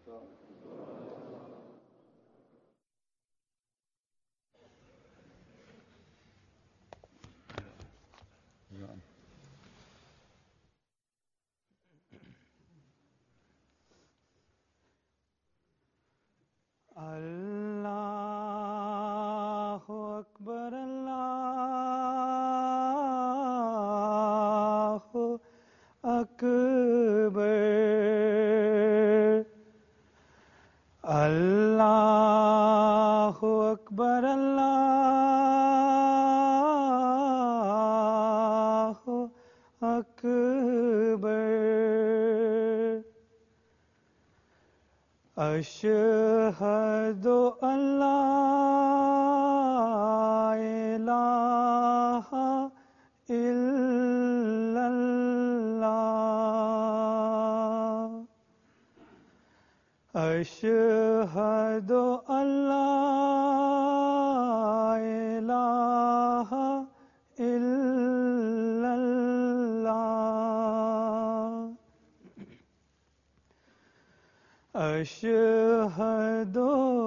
अल्लाहु अकबर अल्लाहु अकबर अल्लाहु अकबर अल्लाहु अकबर अशहदु अल्ला इलाहा इल्लल्लाह अशहदु अल्ला इलाहा इल्लल्लाह अशहदु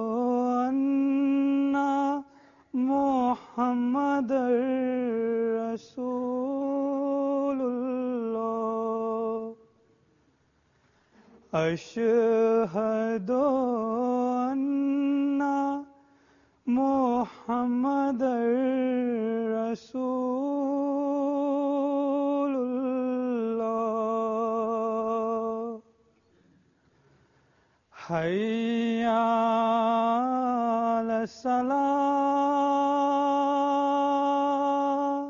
अन्ना मुहम्मदर रसूलुल्लाह अशहदु अन्ना मुहम्मदर रसूलुल्लाह हय्या अला सलाह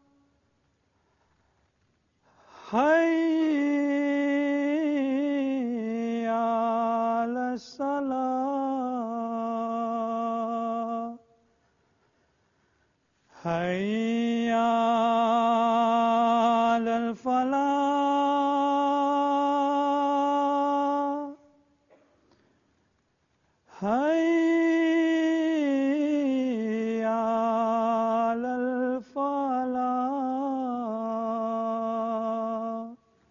हय्या अला सलाह हय्या अलल फलाह हय्या अलल फलाह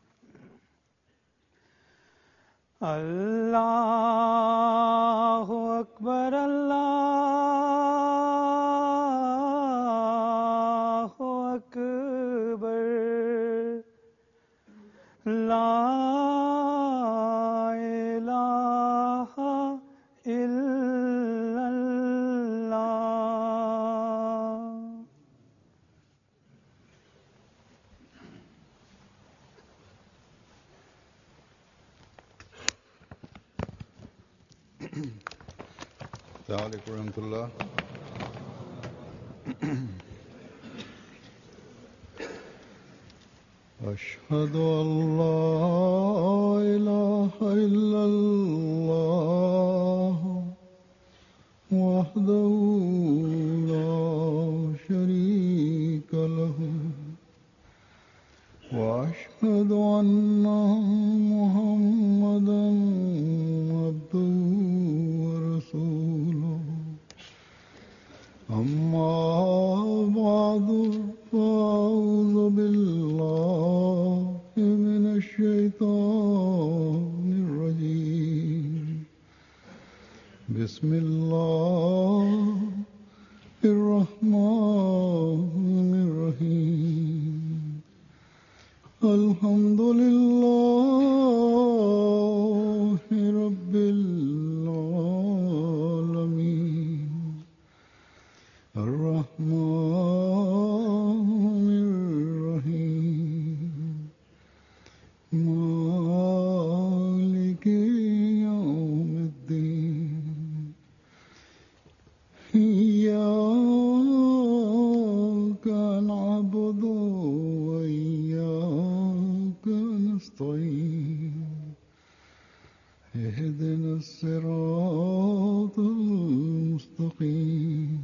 अल्लाहु अकबर अल्लाहु अकबर ला इलाहा इल्लल्लाह अस्सलामु अलैकुम रहमतुल्लाह। अशहदु अल्ला इलाहा इल्लल्लाह वहदहु ला शरीका लहु व अशहदु अन्ना मुहम्मदन अब्दुहु व रसूलुहु अम्मा बादु फ़अऊज़ु बिल्लाहि मिनश शैतानिर रजीम बिस्मिल्लाहिर रहमानिर रहीम अल्हम्दुलिल्लाहि रब्बिल आलमीन अर्रहमानिर रहीम मालिकि यौमिद्दीन इय्याका नअबुदु व इय्याका नस्तईन इहदिनस सिरातल मुस्तकीम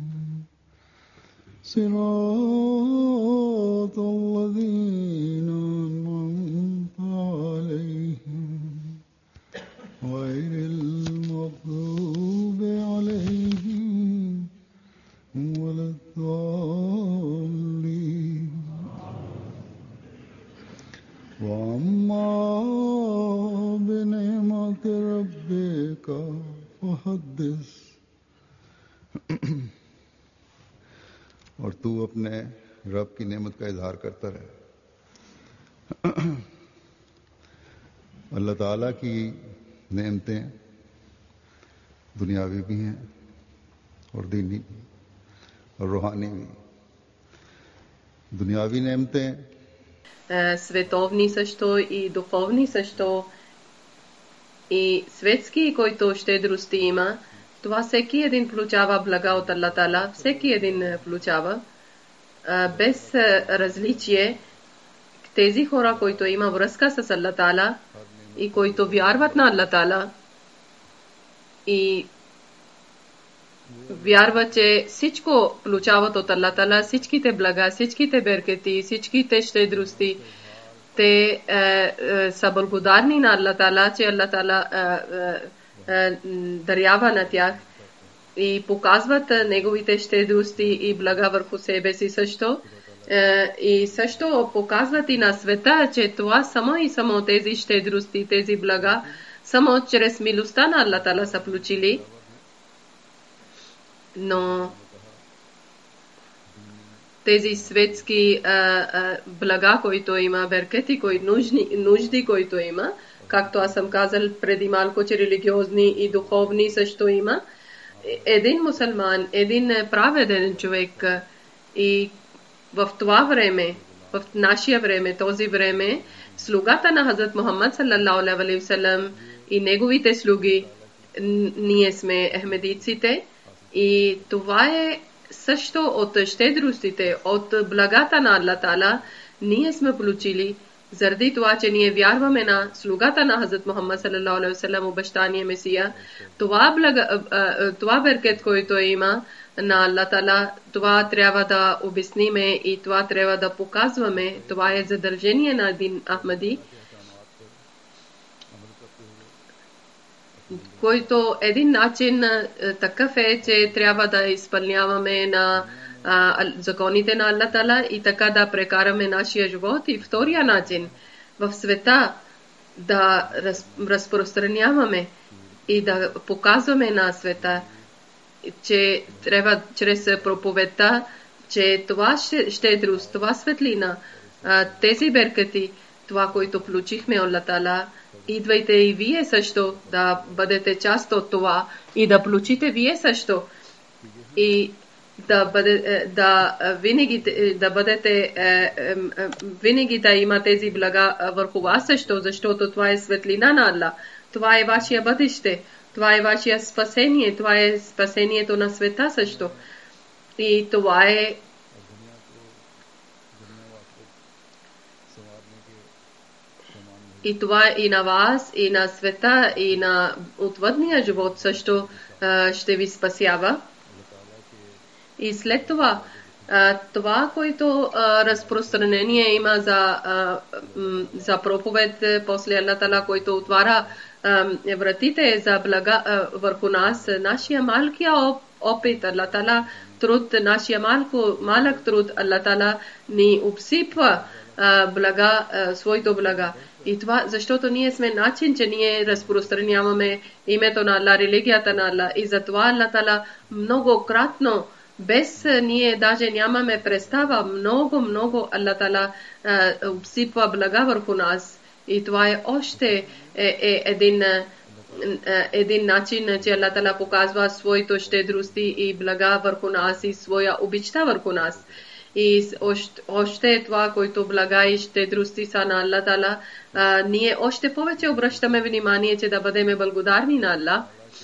सिरातल लज़ीना अनअमता अलैहिम गैरिल मग़दूबि अलैहिम वलद्दाल्लीन व अम्मा बिनिअमति रब्बिक तू अपने रब की नेमत का इजहार करता रहे। अल्लाह ताला की नेमतें दुनियावी भी हैं और दीनी भी और रूहानी भी। दुनियावी नेमतें световни също и духовни също и светски, който щедрости има, това всеки един получава блага от Аллах Таала, всеки един получава, без различие. Тези хора, които има връзка с Аллах Таала и които вярват на Аллах Таала и вярват, че всичко получават от Аллах Таала, всичките блага, всичките беркети, всичките щедрости, те са благодарни на Аллах Таала, че Аллах Таала дарява на тях и показват неговите щедрости и блага върху себе си също. И също показват и на света, че това само тези щедрости, тези блага, само чрез милостта на Аллах Таала са получили. Но тези светски блага, които има, беркети, нужди, които има, както аз съм казал преди малко, че религиозни и духовни също има. Един мусулман, един праведен човек и в това време, в нашия време, този време, слугата на Хазрат Мухаммад саллаллаху алейхи ва саллям и неговите слуги, ние сме ахмедиците, и това е също от щедростите, от благата на Аллах Таала, ние сме получили, заради това, че ние вярваме на слугата на Хазрат Мухаммад саллаллаху алейхи ва саллям, обещания Месия. Това беркет, който има на Аллах Таала, това трябва да обясниме и това трябва да показваме. Това е задължение на един Ахмади, който един начин такъв е, че трябва да изпълняваме на законите на Аллах Таала и така да прекараме нашия живот. И втория начин в света да разпространяваме и да показваме на света, че трябва чрез проповедта, че това щедрост, това светлина, тези беркати, това, което получихме от Аллах Таала, идвайте и вие също да бъдете част от това и да получите вие също и винаги да има тези блага върху вас също, защото това е светлина на Аллах. Това е вашия бъдеще, това е вашия спасение, това е спасението на света също. И това е и на вас, и на света, и на отвъдния живот също ще ви спасява. И след това, това, което разпространение има за проповед после Аллах Таала, който отваря вратите за блага върху нас, нашия малкия опит, Аллах Таала труд, нашия малък труд, Аллах Таала ни обсипва блага, своето блага. И това, защото ние сме начин, че ние разпространяваме името на Аллах, религията на Аллах. И затова Аллах Таала многократно, без ние даже нямаме представа, много Аллах Таала обсипва блага върху нас. И това е още един начин, че Аллах Таала показва своето щедрости и блага върху нас и своя обичта върху нас. И още това, което блага и щедрости са на Аллах Таала, ние още повече обръщаме внимание, че да бъдем благодарни на Аллах.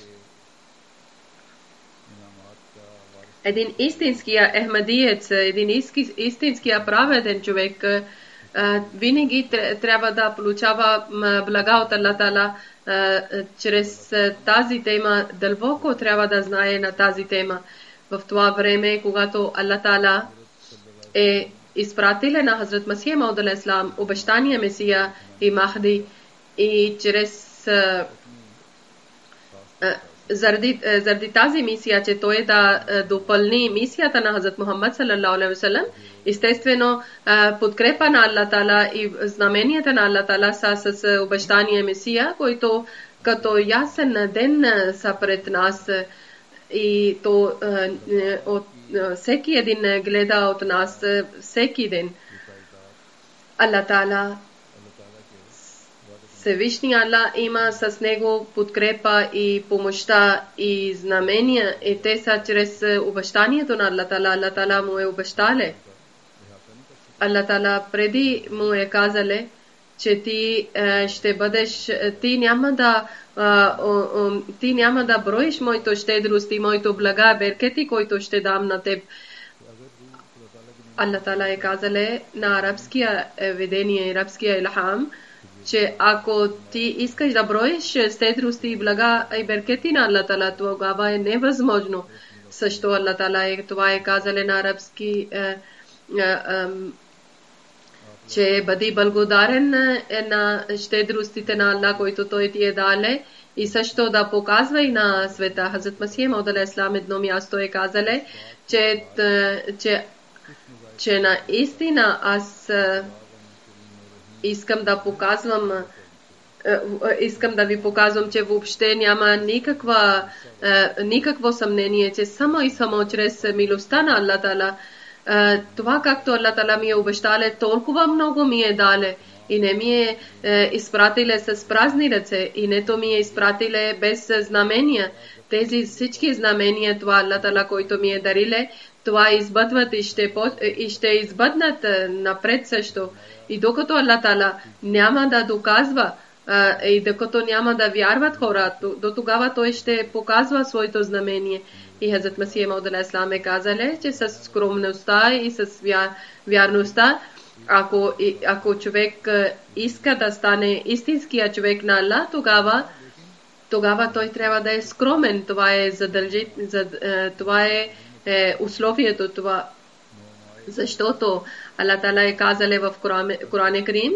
Един истинския ахмадиец, един истинския праведен човек винаги трябва да получава блага от Аллах Таала чрез тази тема. Дълбоко трябва да знае на тази тема. В това време, когато Аллах Таала е изпратил на Хазрат Масия Мауд алейхиссалам, обещания Месия и Махди, и чрез заради тази мисия, че той да допълни мисията на Хазрат Мухаммад саллаллаху алейхи ва саллям, естествено подкрепа на Аллах Таала и знаменията на Аллах Таала са с обещания Месия, който като ясен ден са пред нас. И то всеки един гледа от нас всеки ден. Аллах Таала, Всевишния Аллах има с него подкрепа и помощта и знамения, и те са чрез обещанието на Аллах Таала. Аллах Таала му е обещале. Аллах Таала преди му е казале, че ти ще бъдеш, ти няма да броиш моето щедрост и моето блага, беркети, който ще дам на теб. Аллах Таала е казале на арабския видение, арабския илхам, че ако ти искаш да броиш щедрост и блага и беркети на Аллах Таала, тогава е невъзможно. Също Аллах Таала това е казале на арабски, че бъди благодарен на щедростите на Аллах, който той ти е дале, и също да показва и на света. Хазрат Масих Мауд алейхиссалам едно място е казале, че наистина аз искам да ви показвам, че въобще няма никакво съмнение, че само и само чрез милостта на Аллах Таала, това както Аллах Таала ми е обещале, толкова много ми е дале и не ми е изпратиле с празни ръце и нето ми е изпратиле без знамения. Тези всички знамения, това Аллах Таала, който ми е дариле, това избъдват и ще избъднат напред също. И докато Аллах Таала няма да доказва и докато няма да вярват хора, до тогава той ще показва своето знамение. И Хазрат Масих Мауд алейхиссалам е казале, че с скромността и с вярността, ако човек иска да стане истинския човек на Аллах, тогава той трябва да е скромен. Това е това е условието, това. Защото Аллах Таала е казале в Коран Карим,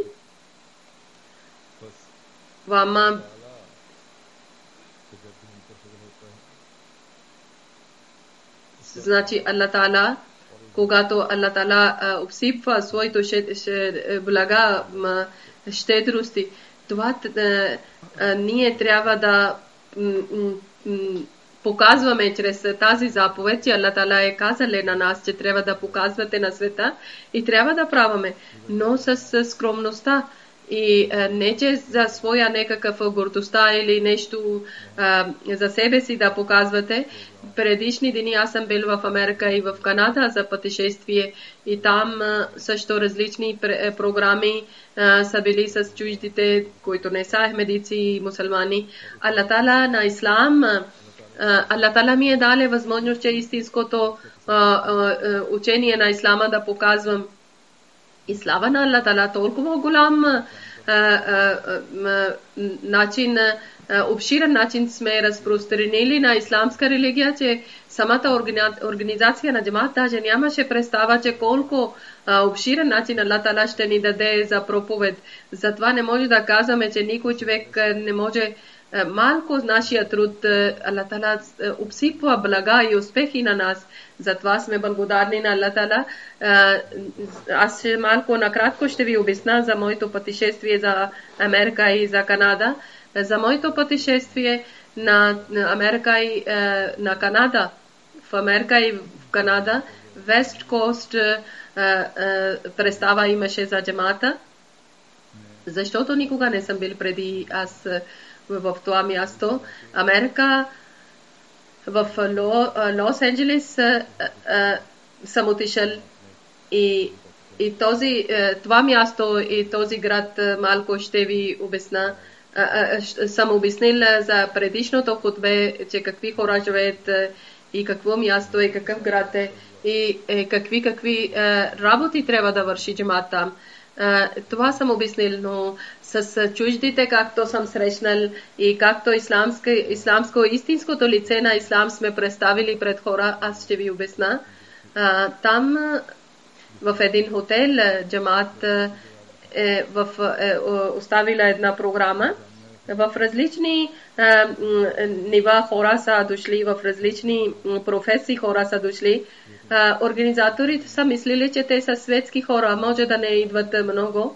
значи Аллах Таала, когато Аллах Таала обсипва своето блага, щедрости, това ние трябва да показваме чрез тази заповед, че Аллах Таала е казале на нас, че трябва да показвате на света и трябва да праваме, но с скромността. И не че за своя някакъв гордостта или нещо за себе си да показвате. Предишни дни аз съм бил в Америка и в Канада за пътешествие и там също различни програми са били с чуждите, които не са ахмедици и мусулмани. Аллах Таала на ислам, Аллах Таала ми е дале възможност, че истинското учение на ислама да показвам. И слава на Аллах Таала, толкова голям начин, обширен начин сме разпространили на исламска религия, че самата организация на джамаат даже нямаше представа, че колко обширен начин Аллах Таала ще ни даде за проповед. Затова не може да казваме, че никой човек не може малко от нашия труд. Аллах Таала обсипва блага и успехи на нас. Затова сме благодарни на Аллах Таала. Аз малко накратко ще ви обясня за моето пътешествие за Америка и за Канада. За моето пътешествие на Америка и на Канада, в Америка и в Канада, West Coast представа имаше за джамата, защото никога не съм бил преди аз в това място. Америка, в Лос Анджелес съм отишъл и това място и този град малко ще ви обясна. Съм обяснил за предишното хутбе, че какви хора живеят и какво място и какъв град е и какви работи трябва да върши джамат там. Това съм обяснил, но с чуждите, както съм срещнал и както исламско истинското лице на ислам сме представили пред хора, аз ще ви обясна. Там в един хотел джамаат оставила една програма. В различни нива хора са дошли, в различни професии хора са дошли. Организаторите са мислили, че те са светски хора, може да не идват много.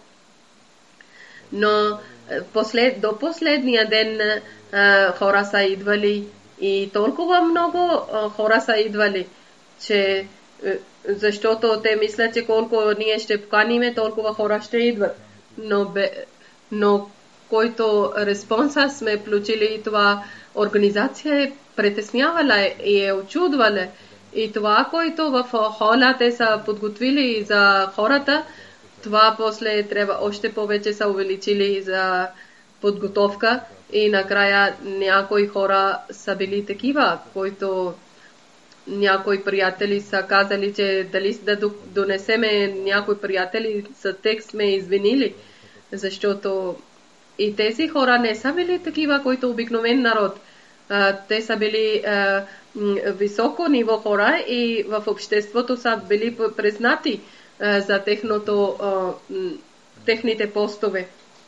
Но до последния ден хора са идвали и толкова много хора са идвали, че защото те мислят, че колко ние ще поканиме, толкова хора ще идват. Но който респонса сме включили, това организация е притеснявала и е очудвала. И това, което в хола те са подготвили за хората, това после трябва още повече са увеличили за подготовка. И накрая някои хора са били такива, които някои приятели са казали, че дали да донесеме някои приятели за текст сме извинили, защото и тези хора не са били такива, които обикновен народ. Те са били високо ниво хора и в обществото са били признати за техните постове.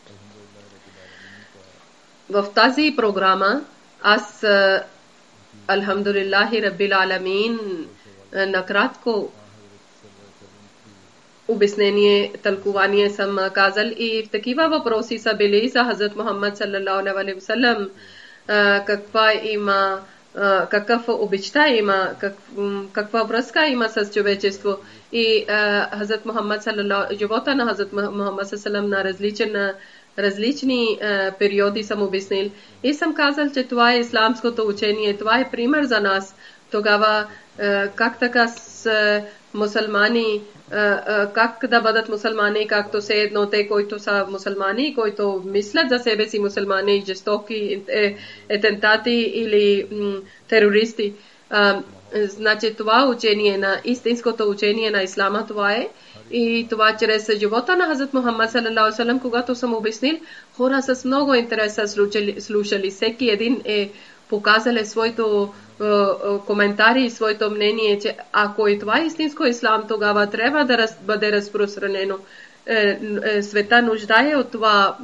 В тази програма аз Алхамдулиллахи Раббил Аламин накратко обяснение, тълкование съм казал и в такива въпроси са били за Хазрат Мухаммад саллаллаху алейхи ва саллям, какъв обичта има, каква връзка има с човечество и Хазрат Мухаммад живота на Хазрат Мухаммад саллаллаху на различни периоди съм обяснил и съм казал, че това е исламското учение, това е пример за нас. Тогава как така с мусулмани, как да бъдат мусулмани, както се едно те, които са мусулмани, които мислят за себе си мусулмани, жестоки атентати или терористи. Значи това учение на истинското учение на ислама, това е. И това чрез живота на Хазрат Мухаммад саллаллаху алейхи ва саллям, когато съм обяснил, хора с много интерес слушали. Всеки един е показали своето коментари и своето мнение, че ако и това е истинско ислам, тогава трябва да бъде разпространено. Света нуждае от това.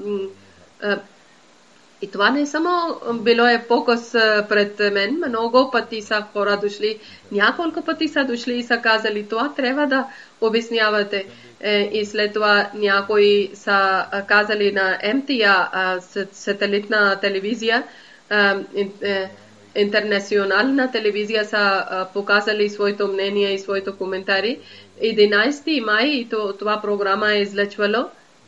И това не само било е показ пред мен, много пъти са хора дошли, няколко пъти са дошли и са казали, това трябва да обяснявате. И след това някои са казали на МТА, сателитна телевизия, интернационална телевизия са показали своето мнение и своето коментари. 11 май това програма е излъчвало.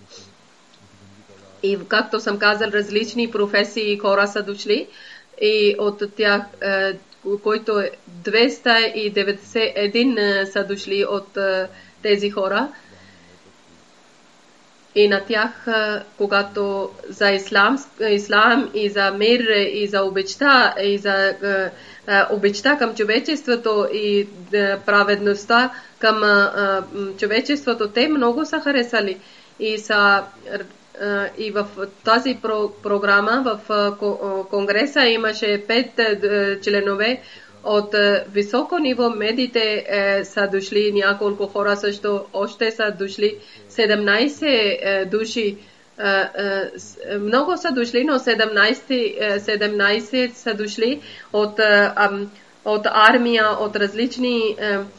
И както съм казал, различни професии и хора са дошли и от тях, които 291 са дошли от тези хора. И на тях, когато за ислам и за мир и за обичта към човечеството и праведността към човечеството, те много са харесали и в тази програма в Конгреса имаше 5 членове от високо ниво. Медиите са дошли, няколко хора също още са дошли, 17 души. Много са дошли, но 17 са дошли от армия, от различни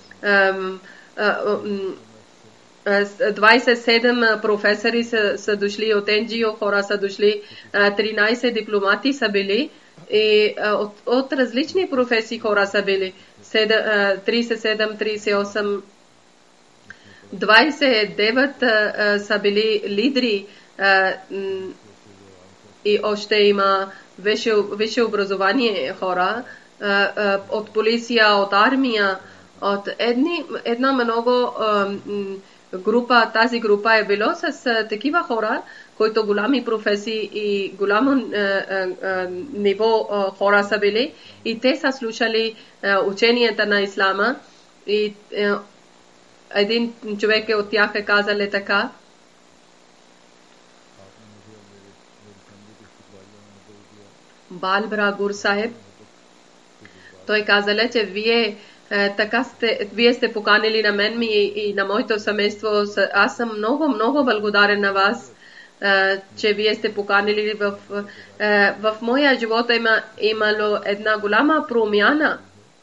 27 професори са дошли от НГО, хора са дошли, 13 дипломати са били и от различни професии хора са били, 37, 38, 29 са били лидери и още има висше образование хора, от полиция, от армия, от една много група. Тази група е било с такива хора, които голями професии и голямо ниво хора са били и те са слушали ученията на ислама и един човек от тях е казал така: Балбра Гур Сахеб, той казал, че вие сте поканили на мен и на моето семейство. Аз съм много благодарен на вас, че вие сте поканили. В моя живот имало една голяма промяна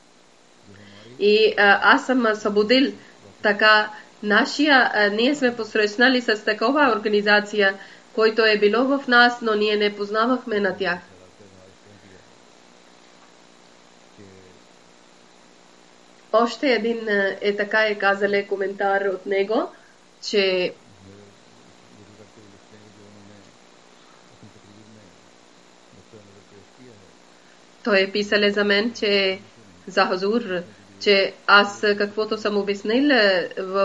и аз съм събудил така ние сме посрещнали с такова организация, който е било в нас, но ние не познавахме на тях. Още един така е казале коментар от него, че той е писале за мен, че за Хазур, че аз каквото съм обяснил в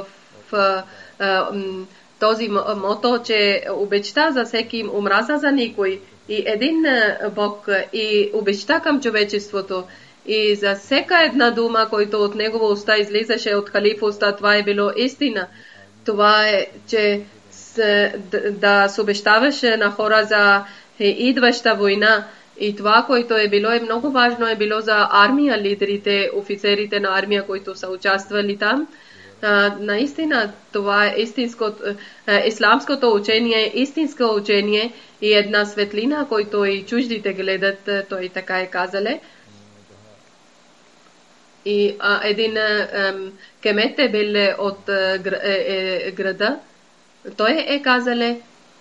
този мото, че обичта за всеки, омраза за никой и един Бог и обичта към човечеството и за всяка една дума, който от негова уста излизаше от халифа уста, това е било истина. Това е, че да се обещаваше на хора за идваща война. И това, което е било е много важно, е било за армия, лидерите, офицерите на армия, които са участвали там. Наистина, това е исламското учение, истинско учение и една светлина, който и чуждите гледат, той така е казале. И един кемет е бил от града. Той е казале,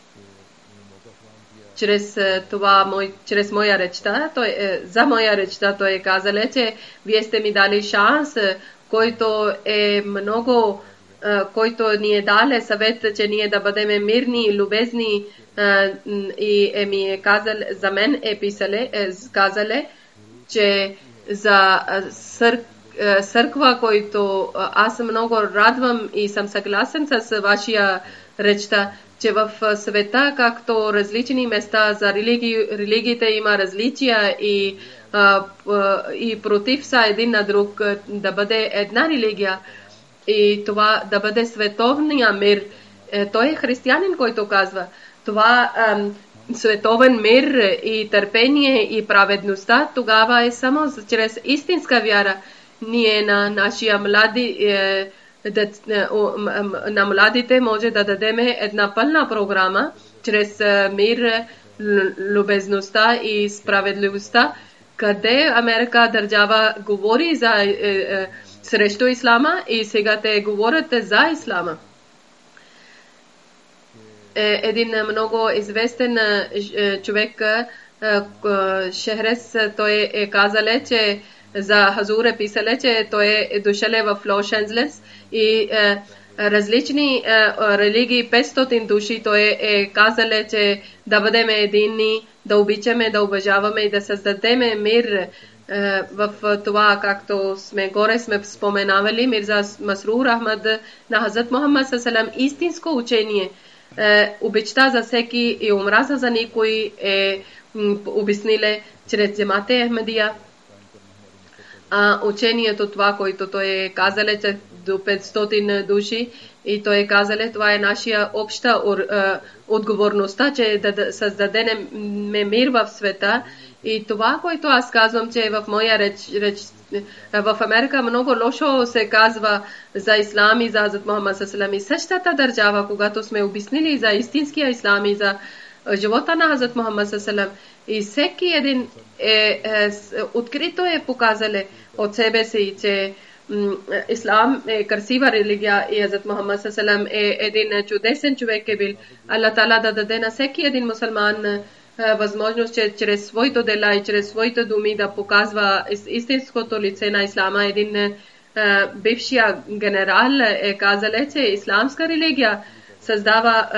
чрез моя речта, за моя речта той е казале, че вие сте ми дали шанс, който е много, който ни е дали съвет, че ние да бъдем мирни, любезни и ми е казале, за мен е казале, че за църква, който аз много радвам и съм съгласен с вашия речта, че в света, както различни места за религиите има различия и против са един на друг, да бъде една религия и това да бъде световния мир. Той е християнин, който казва. Това световен мир и търпение и праведността, тогава е само чрез истинска вяра. Ние на нашия на младите може да дадем една пълна програма чрез мир, любезността и справедливостта, къде Америка държава говори срещу ислама и сега те говорят за ислама. Един много известен човек, Шехрес, той е казале, че за Хазур е писале, че той е дошъл в Лос Анджелес и различни религии, 500 души, той е казале, че да бъдем единни, да обичаме, да уважаваме и да създадем мир в това, както сме споменавали, Мирза Масрур Ахмад на Хазрат Мухаммад салалам, истинско учение, обичта за всеки и омраза за никой е обясниле чрез Джамате Ахмадия. Учението това, което той е казале, че до 500 души и той е казале, това е нашия обща отговорността, че да създадем мир в света. И това, което аз казвам, че в моя реч в Америка много лошо се казва за ислам и за Хазрат Мухаммад салалам. И същата държава, когато сме обяснили за истинския ислам и за живота на Хазрат Мухаммад салалам, и всеки един открито е показале от себе си, че ислам е красива религия и Хазрат Мухаммад салалам е един чудесен човек е бил. Аллах Таала да даде на всеки един мусулман възможност, че чрез своите дела и чрез своите думи да показва истинското лице на ислама. Един бившия генерал е казале, че исламска религия създава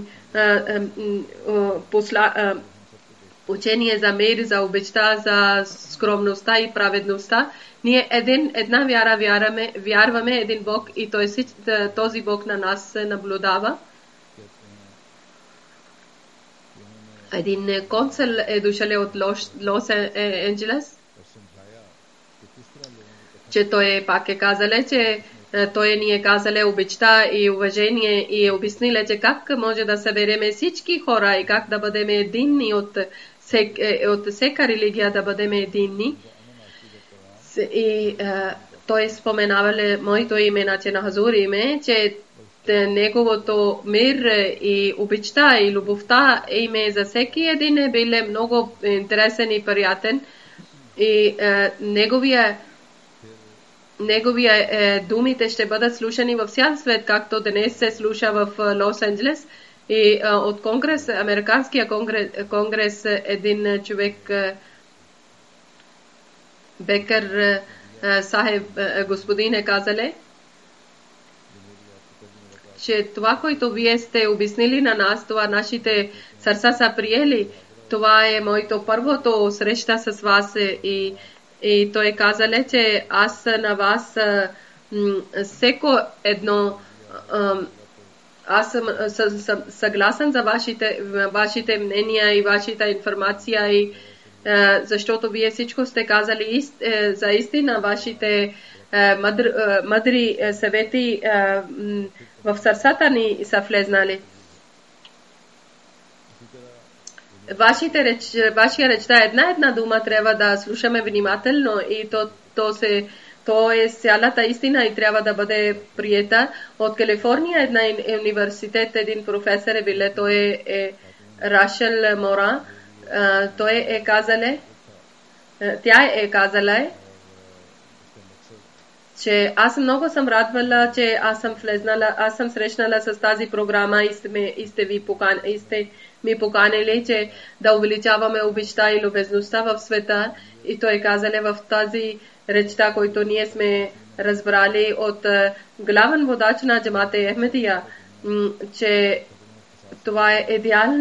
учение за мир, за обичта, за скромността и праведността. Ние една вяра вярваме един Бог и този Бог на нас се наблюдава. Един консул е дошъл от Лос Анджелес, че той пак е казале, че той ни е казале обичта и уважение и обясниле, че как може да събереме всички хора и как да бъдем единни от всяка религия да бъдем единни. И той споменавале моето име, на Хазур име, че неговото мир и обичта и любовта име за всеки един е биле много интересен и приятен. И неговия думите ще бъдат слушани във цял свет, както днес се слуша в Лос Анджелес. И от Конгрес, Американския конгрес, един човек Бекър Сахеб господин е казале, че това, което вие сте обяснили на нас, това нашите сърца са приели, това е моето първото среща с вас и той казале, че аз на вас всеко едно аз съм съгласен за вашите мнения и вашата информация и защото вие всичко сте казали за истина, вашите мъдри съвети в сърцата ни са влезнали. Вашия речта една дума трябва да слушаме внимателно и то е цялата истина и трябва да бъде приета. От Калифорния една университет, един професор е биле, той е Рашел Мора, той е казале, тя е казала, че аз много съм радвала, че аз съм срещнала с тази програма и сте ми поканили, че да увеличаваме обичта и любезността в света. И той казале в тази речта, който ние сме разбрали от главен водач на Джамат-е Ахмедия, че това е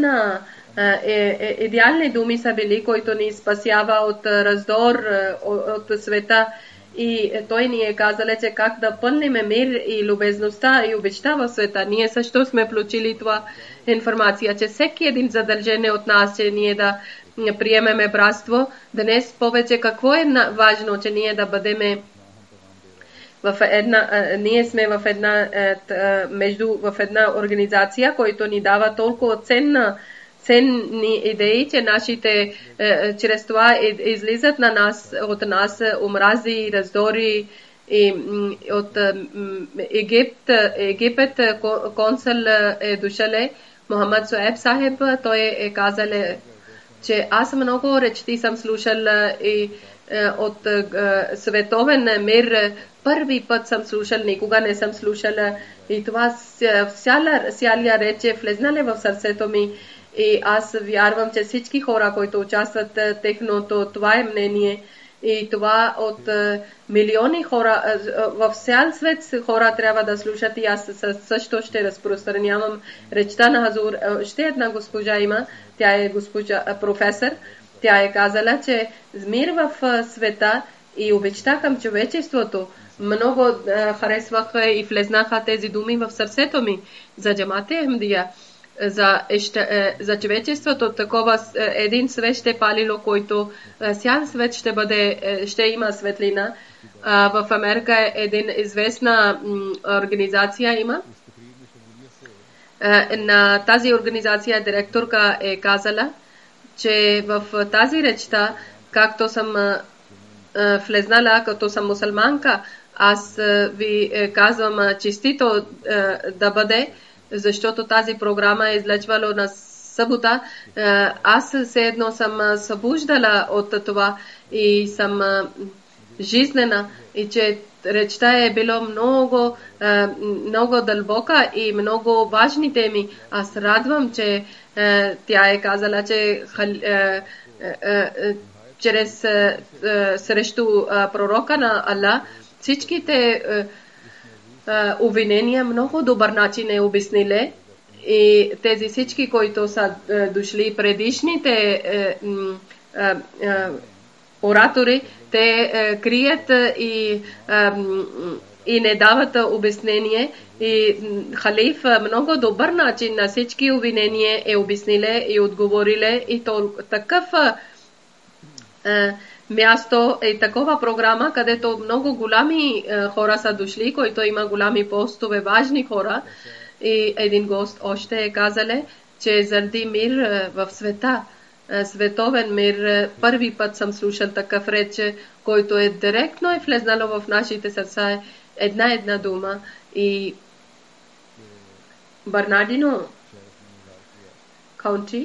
идеални думи са били, които ни спасява от раздор от света. И той ни е казале, че как да пълниме мир и любезността и обичта в света. Ние също сме включили това информация, че всеки един задължен от нас, че ние да приемеме братство. Днес повече какво е важно, че ние да бъдеме ние сме в една организация, която ни дава толкова ценни идеи, че нашите чрез това излизат от нас омрази, раздори и от Египет консул е дошъл Мохамед Суеб Сахеб, той е казал, че аз много речти съм слушала и от световен мир първи път съм слушала, никога не съм слушала и това цяла реч е влезнала в сърцето ми и аз вярвам, че всички хора, които участват техното, това е мнение и това от милиони хора в цял свет хора трябва да слушат и аз също ще разпространявам речта на Хазур. Ще една госпожа има, тя е госпожа професор, тя е казала, че мир в света и обичта към човечеството много харесваха и влезнаха тези думи в сърцето ми за Джамат-е Ахмедия. За човечеството такова един свет ще палило, който цял свет ще има светлина. В Америка един известна организация има. На тази организация директорка е казала, че в тази речта, както съм влезнала, като съм мусулманка, аз ви казвам честито да бъде, защото тази програма е излъчвала на събота. Аз все едно съм събуждала от това и съм жизнена и че речта е било много дълбока и много важни теми. Аз радвам, че тя е казала, че чрез срещу пророка на Аллах всичките обвинения много добър начин е обяснили и тези всички, които са дошли предишните оратори, те крият и не дават обяснение и халиф много добър начин на всички обвинения е обяснили и отговорили и такъв място е такова програма, където много голями хора са дошли, които има голями постове, важни хора. И един гост още е казале, че заради мир в света, световен мир, първи път съм слушал такъв реч, който е директно влезнало в нашите сърца, една дума. И Бернардино Каунти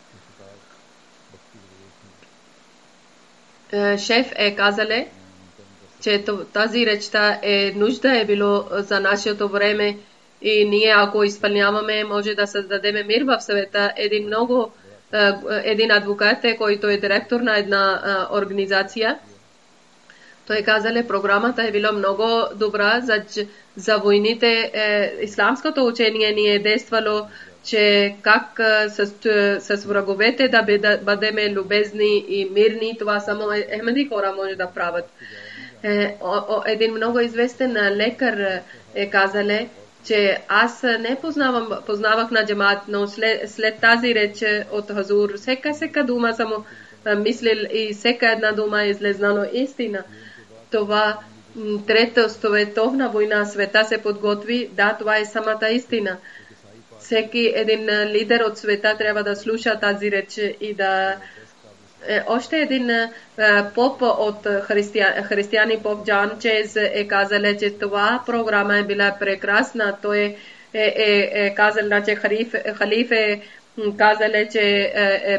шеф е казале, че тази речта е нужда е било за нашето време и ние ако изпълняваме, може да създадем мир в света. Един адвокат, който е директор на една организация, Той казале, програмата е била много добра за войните. Исламското учение ни е действало, че как с враговете да бъдеме любезни и мирни, това само Ахмеди хора може да правят. Един много известен лекар казале, че аз не познавах на джамат, но след тази реч от Хазур, всека дума само мислил и всека една дума е излезнано истина. Това трета световна война, света се подготви, да, това е самата истина. Всеки един лидер от света трябва да слуша тази реч и да... Още един поп от християни, поп Джон Чейз казал, че това програма е била прекрасна. Той казал, че халиф казал, че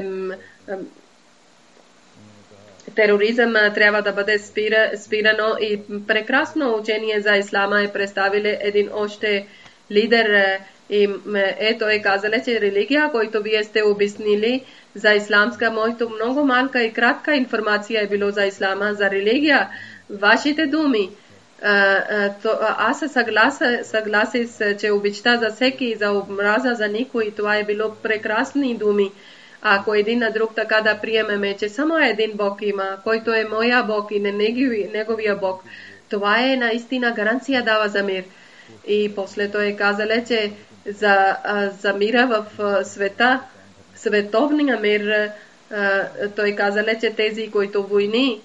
тероризъм трябва да бъде спирано и прекрасно учение за ислама е представили един още лидер. И той казал, че религия, който вие сте обяснили за исламска, моето много малка и кратка информация е било за ислама, за религия. Вашите думи, аз съгласен, че обичта за всеки и за омраза за никой, това е било прекрасни думи. Ако един на друг така да приемеме, че само един Бог има, който е моя Бог и не неговия Бог, това е наистина гаранция дава за мир. И после той казал, че за мира в света, световния мир, той казал, че тези, които войни,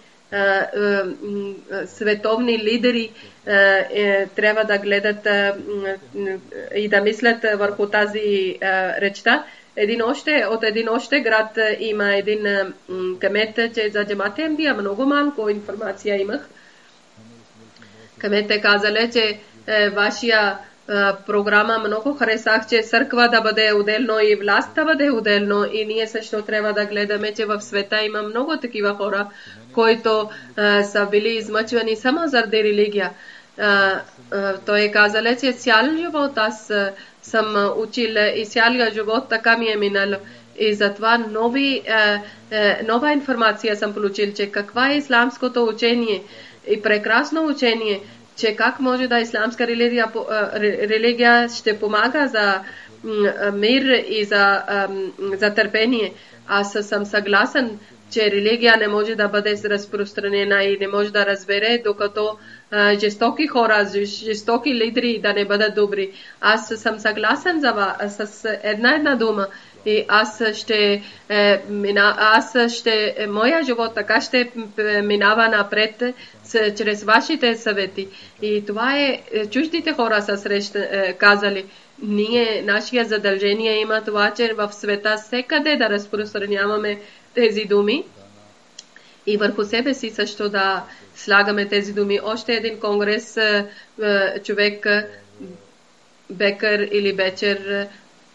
световни лидери трябва да гледат и да мислят върху тази речта. От един още град има един камет, че за джамат Ахмедия много малко информация имах. Камет е казал, че вашия програма много харесах, че църква да бъде отделно и власт да бъде отделно, и ние също трябва да гледаме, че в света има много такива хора, които са били измъчвани само заради религия. Той е казал, че цял живот аз съм учил и цялия живот така ми е минал. И затова нова информация съм получил, че каква е исламското учение и прекрасно учение, че как може да исламска религия ще помага за мир и за търпение. Аз съм съгласен, че религия не може да бъде разпространена и не може да разбере, докато жестоки хора, жестоки лидери да не бъдат добри. Аз съм съгласен с една дума. И моя живот така ще минава напред чрез вашите съвети. И това е чуждите хора са казали. Нашия задължение има това, че в света всекъде да разпространяваме тези думи и върху себе си също да слагаме тези думи. Още един конгрес човек Бекър или Бечер,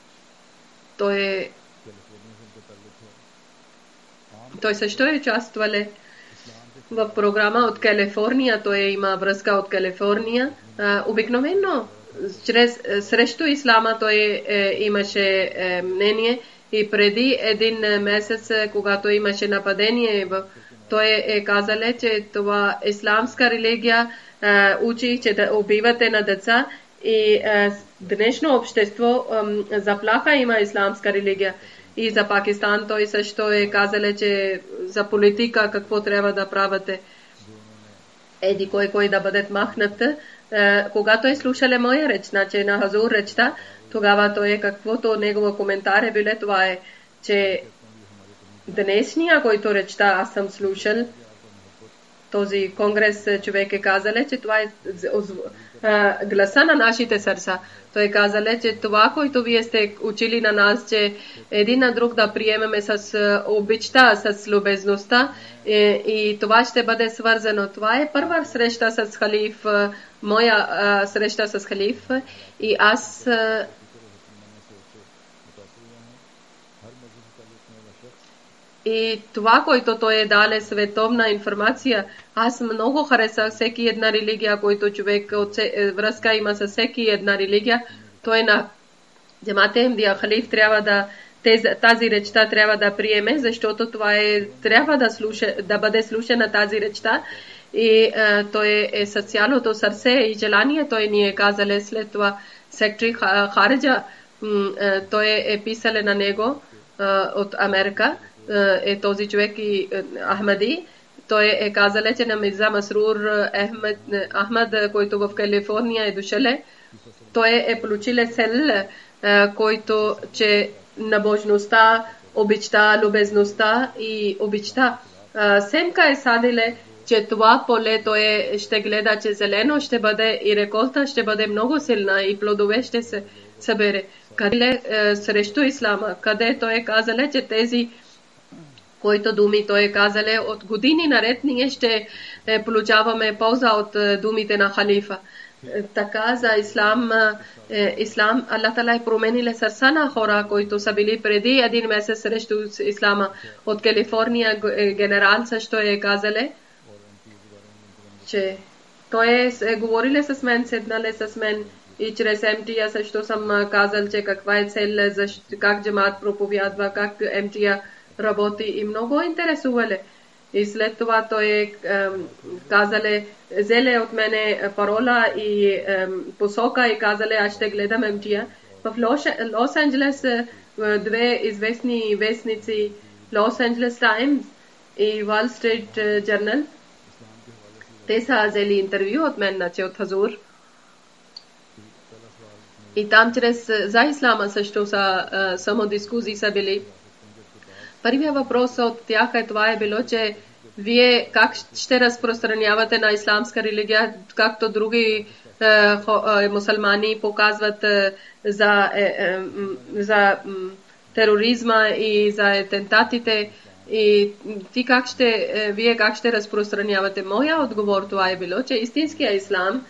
той също е участвал в програма от Калифорния. Той има връзка от Калифорния. Обикновено срещу ислама той имаше мнение и преди един месец, когато имаше нападение, той е казал, че това исламска религия учи, че да убивате на деца и днешно общество заплаха има исламска религия. И за Пакистан той също е казал, че за политика какво трябва да правите. Еди кой да бъдат махнат. Когато е слушал моя реч, значи на Хазур речта, тогава той каквото негово коментар е било, това е, че днешния, който речта аз съм слушал, този конгрес човек е казал, че това е гласа на нашите сърца. Той е казал, че това, което вие сте учили на нас, че един на друг да приемеме с обичта, с любезността и това ще бъде свързано. Това е първа среща с халиф, моя среща с халиф и аз и това, което той е дал световна информация, аз много харесах всеки една религия, който човек връзка има с всеки една религия. Той на джамат Ахмедия халиф трябва да тази речта трябва да приеме, защото това трябва да бъде слушана тази речта и той е с цялото сърце и желание. Той ни е казал след това сектори Хариджа, той е писал на него от Америка, е този човек и Ахмади. Той е казал, че на Мирза Масрур Ахмад, който в Калифорния е дошъл, той е получил сел, който че набожността, обичта, любезността и обичта. Семка е садиле, че това поле той ще гледа, че зелено ще бъде и реколта ще бъде много силна и плодове ще се събере. Къде срещу ислама, къде той е казал, че тези, които думи той е казал, от години наред ние ще получаваме полза от думите на халифа. Така за ислам, Аллах Тала е променил сърца на хора, които са били преди един месец срещу ислама. От Калифорния генерал също е казал, че той е говорил с мен, седнал с мен и чрез МТА също съм казал, че каква е цел, как джамат проповядва, как МТА работи и много интересували. И след това той казале, взеле от мене парола и посока и казале, аз ще гледам МТА. В Лос Анджелес две известни вестници, Лос Анджелес Таймс и Wall Street Journal, те са взели интервю от мен, значи от Хазур. И там чрез за ислама също са само дискусии са били. Първият въпрос от тях това е било, че вие как ще разпространявате на исламска религия, както други мусулмани показват за тероризма и за атентатите, и ти вие как ще разпространявате? Моя отговор това е било, че истинския ислам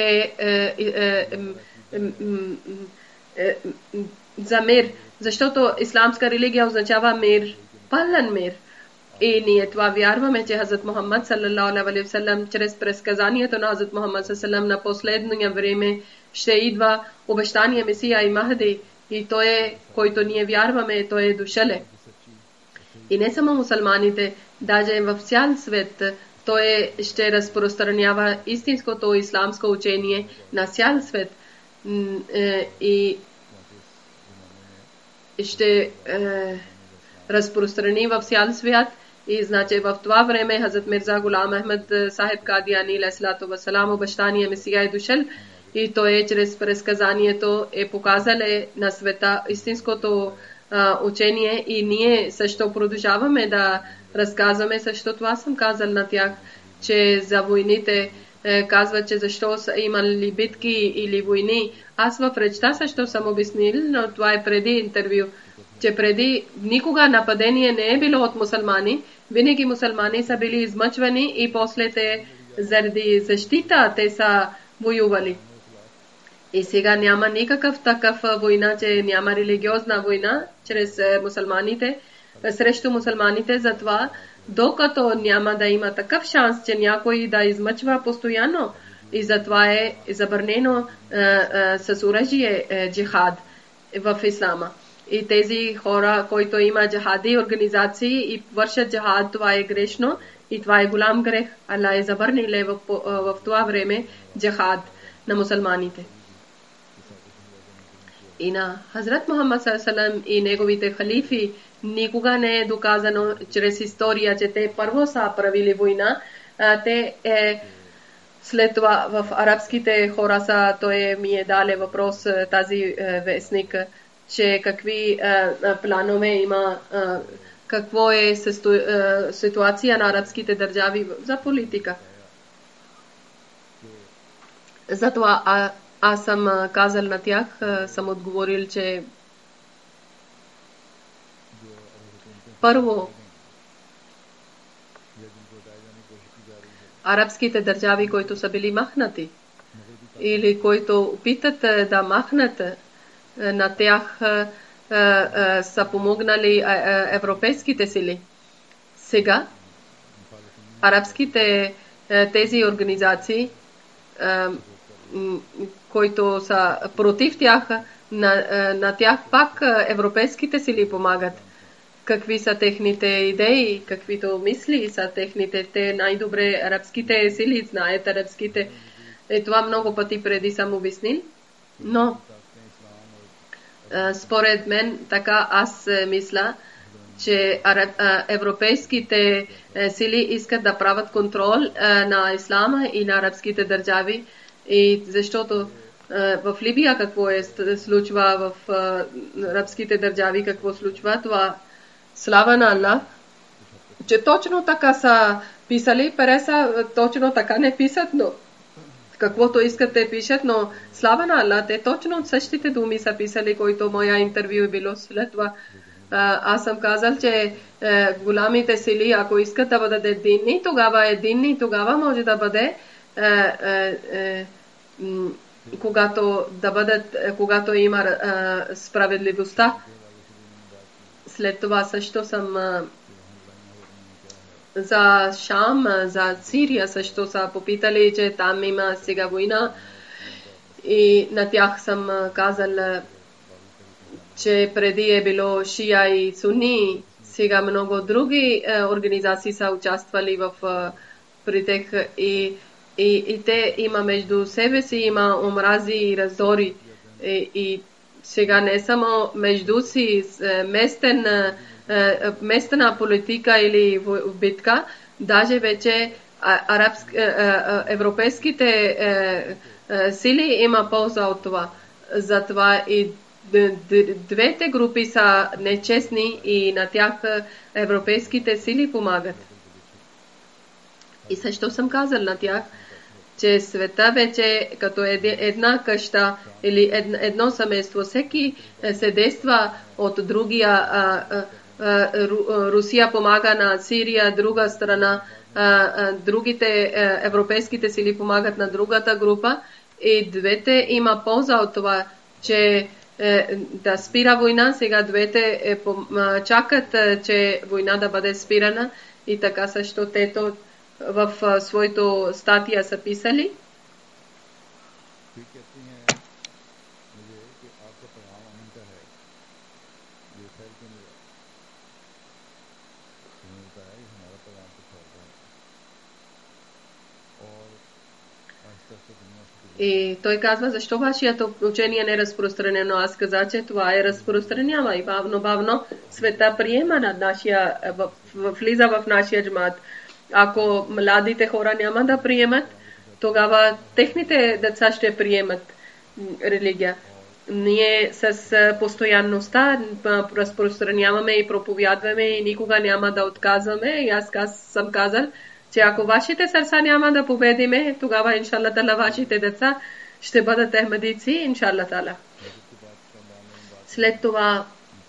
за мир, защото исламска религия означава мир, пълен мир. И ние това вярваме, че Хазрат Мухаммад саллалаху алейхи ва саллям чрез предсказанието на Хазрат Мухаммад саллалаху алейхи ва саллям на последния време ще идва обещания Месия и Махди, и той е, който ние вярваме, той е дошъл. И не само мусулманите, даже в цял свет той ще разпространява истинското исламско учение на цял свет и ще разпространи в цял свят. И значи в това време Хазрат Мирза Гулам Ахмад Сахиб Кадияни алейхиссалату ва салам обещания Месия е дошъл, и той чрез предсказанието е показал на света истинското учение, и ние също продължаваме да разказваме. Също това съм казал на тях, че за войните казват, че защо са имали битки или войни. Аз в речта също съм обяснил, но това е преди интервю, че преди никога нападение не е било от мусулмани. Винаги мусулмани са били измъчвани и после те заради защита те са воювали. И сега няма никакъв такъв война, че няма религиозна война чрез мусулманите, срещу мусулманите. Затова докато няма да има такъв шанс, че някой да измъчва постоянно, и затова е забранено с оръжие джихад в ислама. И тези хора, които има джихади организации и вършат джихад, това е грешно и това е голям грех. Аллах е забранил в това време джихад на мусулманите. И на Хазрат Мухаммад саллалаху и неговите халифи никога не е доказано чрез история, че те първо са правили война. Те след това в арабските хора са, той ми е дале въпрос тази вестник, че какви планове има, какво е ситуация на арабските държави за политика. Затова аз съм казал на тях, съм отговорил, че първо арабските държави, които са били махнати или които опитат да махнат, на тях са помогнали европейските сили. Сега арабските тези организации, които са против тях, на тях пак европейските сили помагат. какви са техните идеи, каквито мисли са техните. Те най-добре арабските сили знаят арабските. Това много пъти преди съм обяснил. Но според мен така аз мисля, че европейските сили искат да правят контрол на ислама и на арабските държави. И защото в Либия какво случва, в арабските държави какво случва, това слава на Аллах, че точно така са писали, Переса точно така не писат, но каквото искат те пишат, но слава на Аллах, те точно същите думи са писали, които моя интервю е било след това. Аз съм казал, че голямите сили, ако искат да бъдат единни, тогава може да бъде когато има справедливостта. След това също съм за Шам, за Сирия също са попитали, че там има сега война. И на тях съм казал, че преди е било Шия и Суни, сега много други организации са участвали в притех и те има между себе си, има омрази и раздори. И сега не само между си местна политика или битка, даже вече европейските сили има полза от това. Затова и двете групи са нечестни и на тях европейските сили помагат. И също съм казал на тях, че света вече като една къща или едно семейство, всеки се действа от другия. Русия помага на Сирия, друга страна, другите европейските сили помагат на другата група и двете има полза от това, че да спира война, сега двете чакат, че война да бъде спирана и така също тето в своето статия са писали. И той казва, защо вашето учение не е разпространено? Аз каза, че това е разпространява и бавно света приема на нашия, влиза в нашия джамат. Ако младите хора няма да приемат, тогава техните деца ще приемат религия. Ние с постоянността разпространяваме и проповядваме и никога няма да отказваме. И аз съм казал, че ако вашите сърца няма да победиме, тогава иншалла тала вашите деца ще бъдат ахмадици, иншалла тала. След това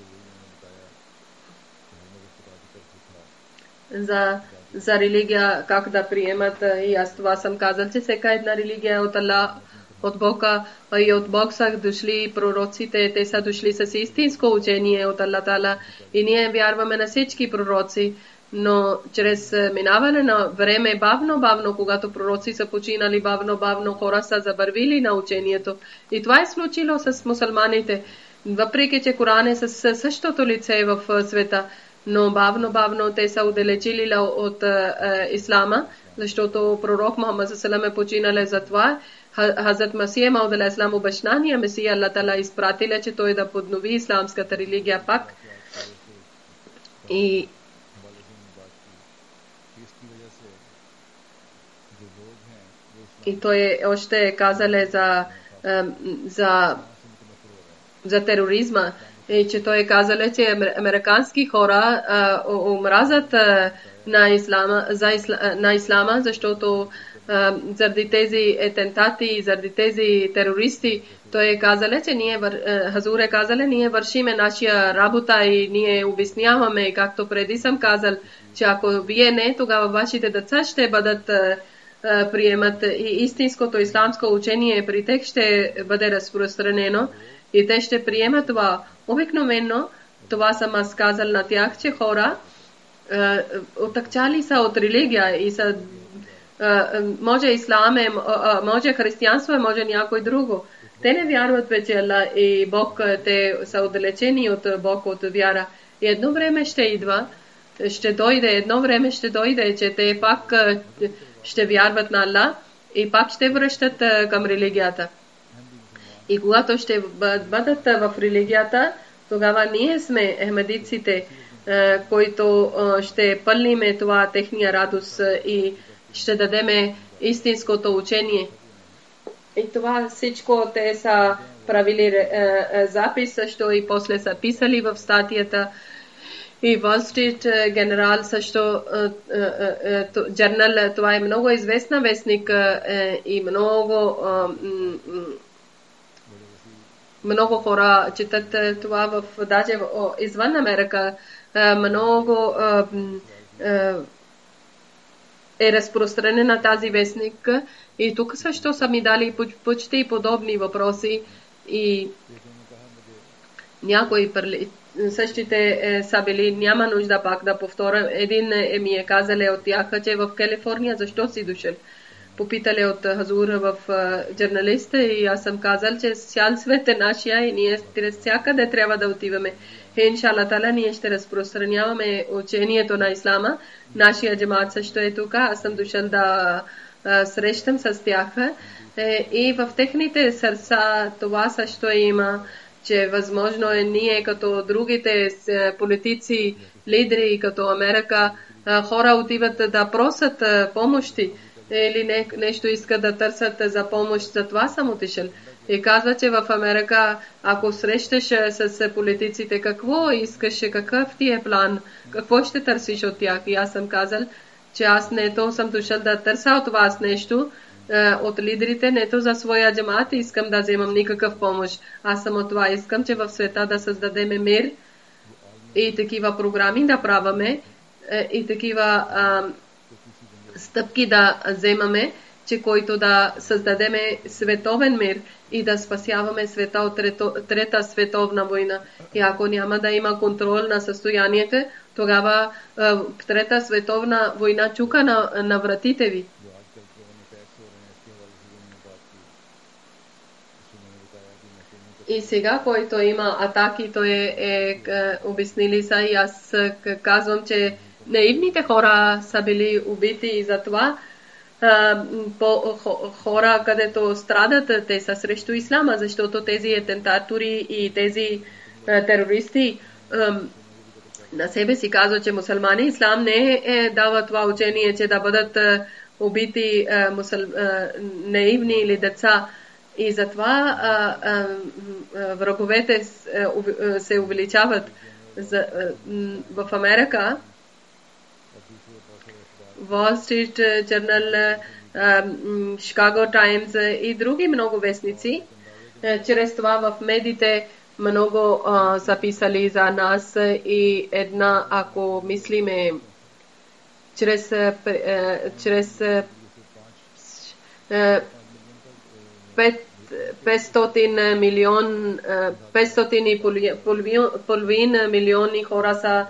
за религия как да приемат, и аз това съм казал, че всяка една религия е от Аллах, от Бога, и от Бог са дошли пророците, те са дошли с истинско учение от Аллах Тала и ние вярваме на всички пророци, но чрез минаване на време бавно, когато пророци са починали, бавно хора са забървили на учението. И това е случило с мусулманите, въпреки че Коран е със същото лице в света, но бавно те са отдалечили от ислама, защото пророк Мухаммад ﷺ е починал за това. Хазрат Масия Мауд алейхиссалам обещания Месия Аллах Тала изпратила, че той да поднови исламската религия пак. И той още казал за тероризма, и че той казал, че американски хора омразят на ислама, защото заради тези атентати, заради тези терористи, той е казал, че Хазур е казал, ние вършиме нашия работа и ние обясняваме, както преди съм казал, че ако вие не, тогава вашите деца ще бъдат приемат и истинското исламско учение при тях ще бъде разпространено и те ще приемат това. Обикновено това съм аз казал на тях, че хора отъкчали са от религия и са може ислам, може християнство, може някой друго. Те не вярват вече Аллах и Бог, те са отдалечени от Бог, от вяра. И едно време ще идва, ще дойде, едно време ще дойде, че те пак ще вярват на Аллах и пак ще връщат към религията. И когато ще бъдат в религията, тогава ние сме ахмедиците, които ще пълниме това техния радост и ще дадеме истинското учение. И това всичко те са правили запис, също и после са писали в статията. И Wall Street генерал също Journal, това е много известна вестник и много хора четат това даже извън Америка. Много е разпространена тази вестник и тук също са ми дали почти подобни въпроси и някои същите са били, няма нужда пак да повторя. Един ми е казали от тях, че в Калифорния защо си дошъл. Попитали от Хазур в журналиста и аз съм казал, че цял свет е нашия и ние всякъде трябва да отиваме. Иншалла Тала, ние ще разпространяваме учението на Ислама. Нашия джамат също е тук. Аз съм дошъл да срещам с тях. И в техните сърца това също има, че възможно е ние като другите политици, лидери, като Америка, хора отиват да просят помощи или нещо искат да търсят за помощ. За това съм отишъл. И казва, че в Америка, ако срещаш с политиците, какво искаш, какъв ти е план, какво ще търсиш от тях? И аз съм казал, че аз нето съм дошъл да търся от вас нещо, от лидерите, нето за своя джамат искам да вземам никакъв помощ. Аз само това искам, че в света да създадеме мир и такива програми да праваме и такива стъпки да вземаме, че който да създадеме световен мир и да спасяваме света от трета световна война. И ако няма да има контрол на състоянието, тогава трета световна война чука на вратите ви. И сега, който има атаки, той обяснили са и аз казвам, че наивните хора са били убити и затова хора, където страдат, те са срещу ислама, защото тези атентатори и тези терористи на себе си казват, че мусулмани, ислам не дава това учение, че да бъдат убити наивни или деца. И затова враговете се увеличават. В Америка Wall Street Journal, Chicago Times и други много вестници, чрез това в медиите много са писали за нас и една, ако мислиме, чрез 500 милиони хора са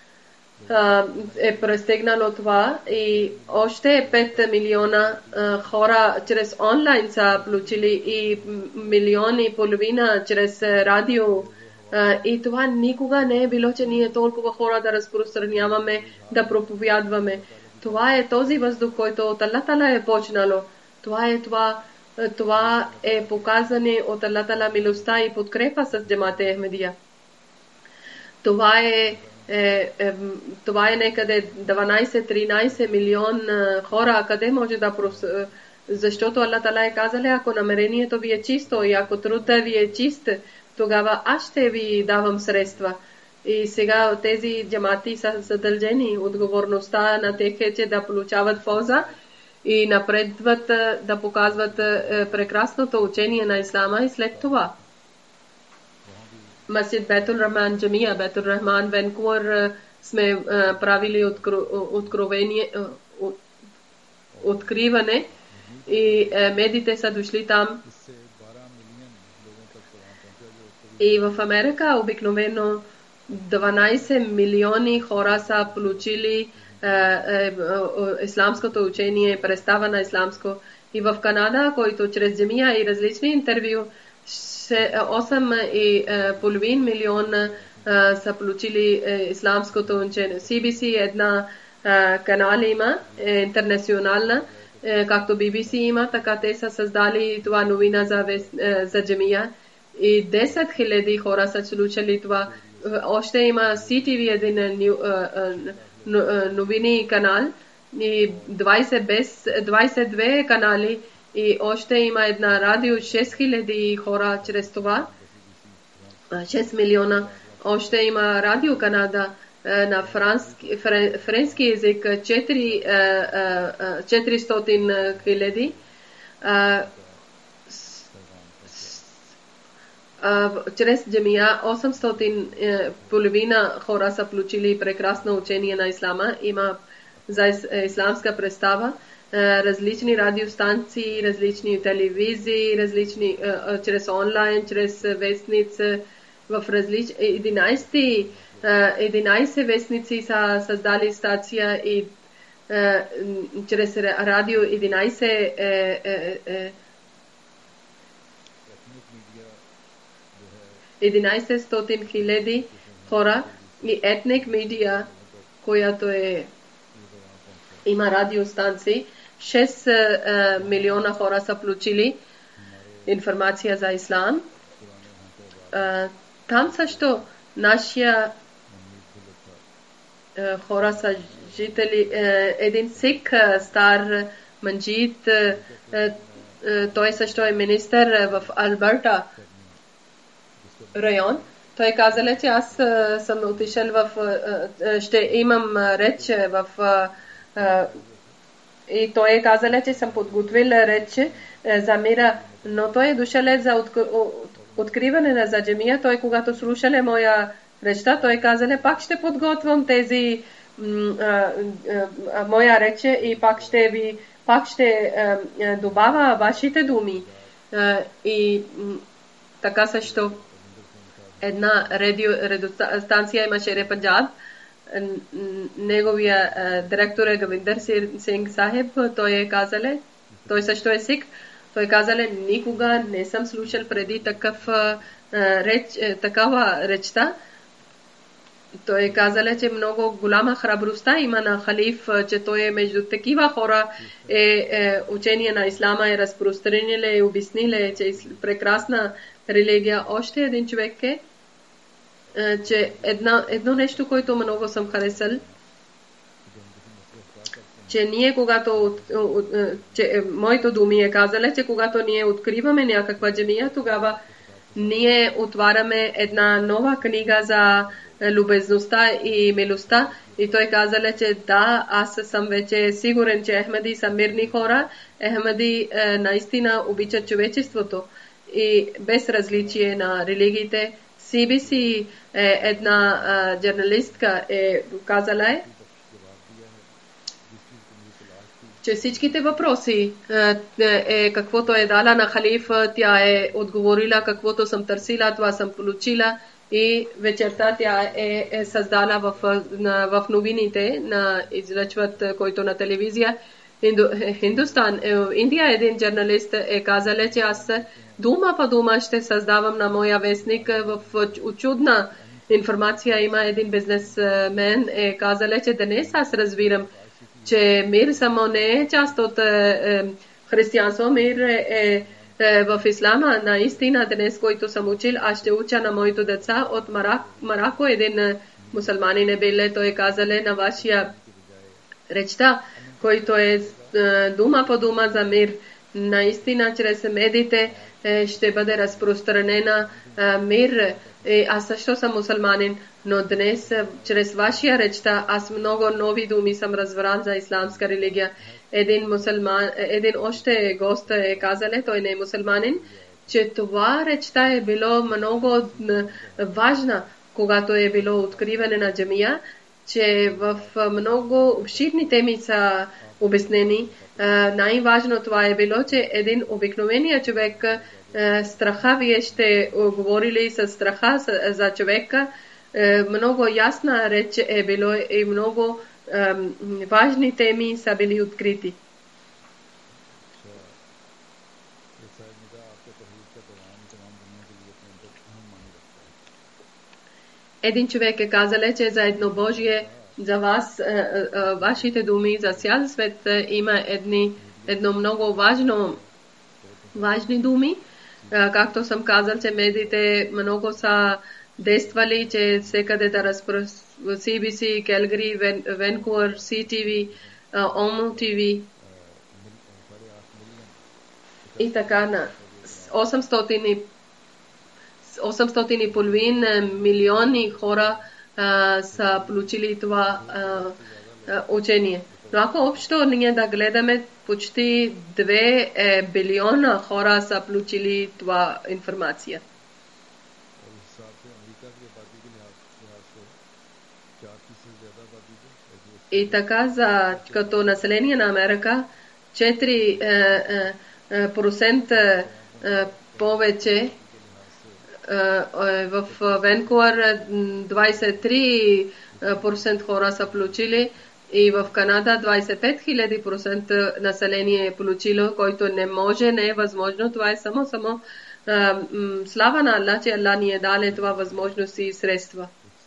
е престигнало това и още 5 милиона хора чрез онлайн са получили и милиони и половина чрез радио. И това никога не е било, че ние толкова хора да разпространяваме, да проповядваме. Това е този въздух, който от Аллах Тала е почнало. Това е показане от Аллах Тала милостта и подкрепа с джамат Ахмедия. Това е некъде 12-13 милион хора, къде може да защото Аллах Тала е казал, ако намерението ви е чисто и ако труда ви е чист, тогава аз ще ви давам средства. И сега тези джамати са задължени. Отговорността на тях е, че да получават полза и напредват да показват прекрасното учение на Ислама и след това. Масjid Бейтул Рахман Джамия, Бейтул Рахман, Ванкувър сме правили откриване и медите са дошли там. И в Америка обикновено 12 милиони хора са получили исламското учение, представа на исламско. И в Канада, който чрез джамия и различни интервю, 8,5 милиона са получили исламското учение. CBC една канал има, интернационална, както BBC има, така те са създали това новина за джамия. И 10 000 хора са слушали това. Още има CTV един новини канал и 22 канали и още има една радио 6000 хора чрез това. 6 милиона. Още има радио Канада на френски език 400 хиляди. Чрез джамия 800 половина хора са получили прекрасно учение на ислама. Има за исламска представа, различни радиостанции, различни телевизии, различни чрез онлайн, чрез вестници в 11 вестници са създали стация и чрез радио 1100 хиляди хора и етник медия, която има радиостанции. 6 милиона хора са получили информация за ислам. Там също нашия хора са жители. Един сик, стар Манджид, той също е министър в Алберта район. Той каза, че аз съм отишъл ще имам реч и той каза, че съм подготвил реч за мира, но той е дошъл за откриване на за джамия. Той когато слушал моя речта, той каза, пак ще подготвям тези моя реч и пак ще добавя вашите думи. И така също една радиостанция имаше Шере Панджаб. Неговия директор е Гавиндър Синг Сахиб. Той казал, той също е сик. Той казал, никога не съм слушал преди такава речта. Той казал, че много голяма храбростта има на халиф, че той е между такива хора учение на ислама е разпространили и обяснили, че е прекрасна религия. Още един човек че едно нещо, което много съм харесал, че ние че моето думи е казала, че когато ние откриваме някаква джамия, тогава ние отваряме една нова книга за любезността и милостта. И той казал, че да, аз съм вече сигурен, че Ахмади са мирни хора. Ахмади наистина обичат човечеството и без различие на религиите. CBC една журналистка казала че всичките въпроси каквото е дала на халиф, тя е отговорила каквото съм търсила, това съм получила и вечерта тя е създала в новините на излъчват, който на телевизия Хиндустан. Индия един журналист казал, че аз дума по дума ще създавам на моя вестник в чудна информация. Има един бизнесмен казал, че днес аз разбирам, че мир само не е част от християнство, мир е в ислама. Наистина днес, който съм учил, аз ще уча на моите деца от Марако. Един мусулманин бил, той казал на вашия речта, който е дума по дума за мир. Наистина чрез медиите ще бъде разпространена мир. Аз също съм мусулманин, но днес чрез вашия речта аз много нови думи съм разбран за исламска религия. Един още гост казал, той не е мусулманин, че това речта е било много важна, когато е било откриване на джамия, че в много обширни теми са обяснени. Най-важно това е било, че един обикновения човек страха, вие ще говорили с страха за човека. Много ясна реч е било и много важни теми са били открити. един човек е казал, че за еднобожие, за вас, вашите думи, за цял свет има едно много важни думи. Както съм казал, че медиите много са действали, че всекъде да CBC, Calgary, Vancouver, CTV, OMO TV и така на 850 милиони хора са получили това учение. Но ако общо ние да гледаме, почти 2 билиона хора са получили това информация. И така като население на Америка 4% повече, в Ванкувър 23% хора са получили и в Канада 25,000% население е получило, който не е възможно. Това е само слава на Аллах, че Аллах ни е дал това възможност и средства.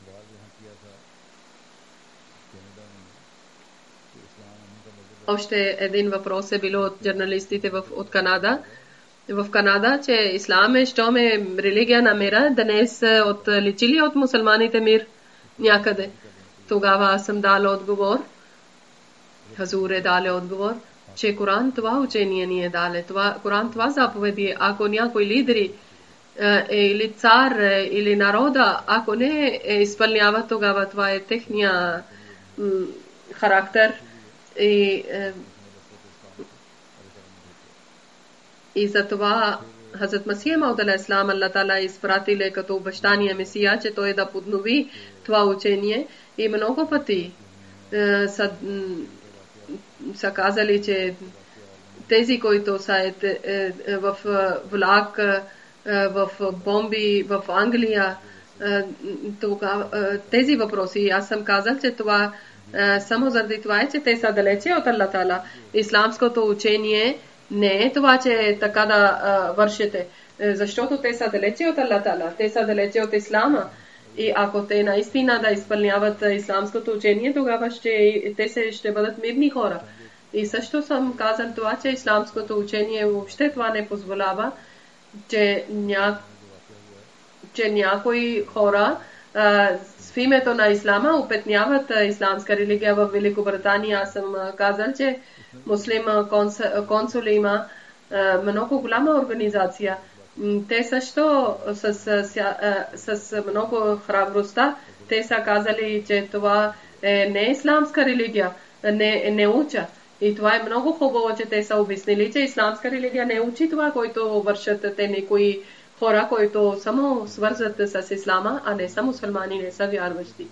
Още един въпрос е било от журналистите от Канада. В Канада, че ислам е, щом е религия на мира, днес отличили от мусулманите мир някъде. Тогава аз съм дала отговор. Хазур е дала отговор, че Коран това учение ни е дали. Коран това заповеди. Ако някой лидери или цар или народа, ако не изпълнява, тогава това е техния характер. И за това Хазрат Масия Мауд алейхиссалам Аллах Таала изпратили като обещания Месия, че той да поднови това учение. И много пъти са казали, че тези, които са в влак, в бомби, в Англия, тези въпроси, аз съм казал, че това само заради това е, че те са далече от Аллах Таала. Исламското учение не е това, че така да вършите, защото те са далече от Аллах Таала, те са далече от Ислама. И ако те наистина да изпълняват исламското учение, тогава те ще бъдат мирни хора. И също съм казал това, че исламското учение въобще това не позволява, че някои хора в името на Ислама опетняват исламска религия в Великобритания. Аз съм казал, че муслим консул има много голяма организация. Те също с много храбростта те са казали, че това не е исламска религия, не уча. И това е много хубаво, че те са обяснили, че исламска религия не учи това, което вършат те някои хора, които само свързват с ислама, а не са мусулмани, не са вярващи.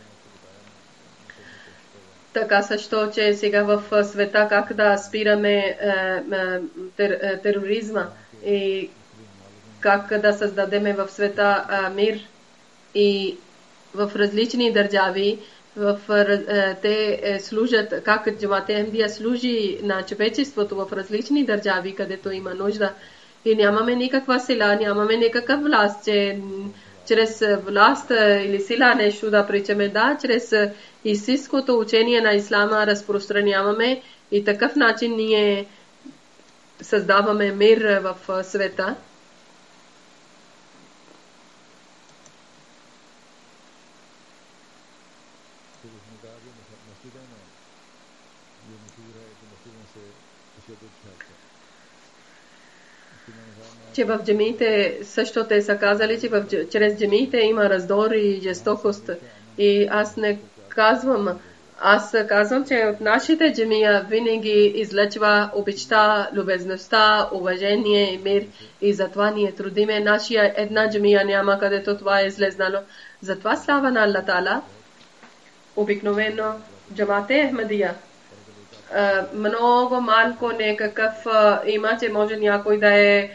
Така също, че сега в света как да спираме тероризма и как да създадеме в света мир и в различни държави, те служат, как Джамат Ахмадия служи на човечеството в различни държави, където има нужда. И нямаме никаква сила, нямаме никаква власт, че чрез власт или сила нещо да причаме. Да, чрез истинското учение на Ислама разпространяваме и такъв начин ние създаваме мир в света. Че в джамиите също те са казали, че чрез джамиите има раздор и жестокост. И аз казвам, че от нашите джамия винаги излъчва обичта, любезността, уважение и мир. И затова ние трудиме. Нашия една джамия няма, където това е излезнало. Затова слава на Аллах Таала. Обикновено Джамат Ахмадия много малко някакъв има, че може някой да е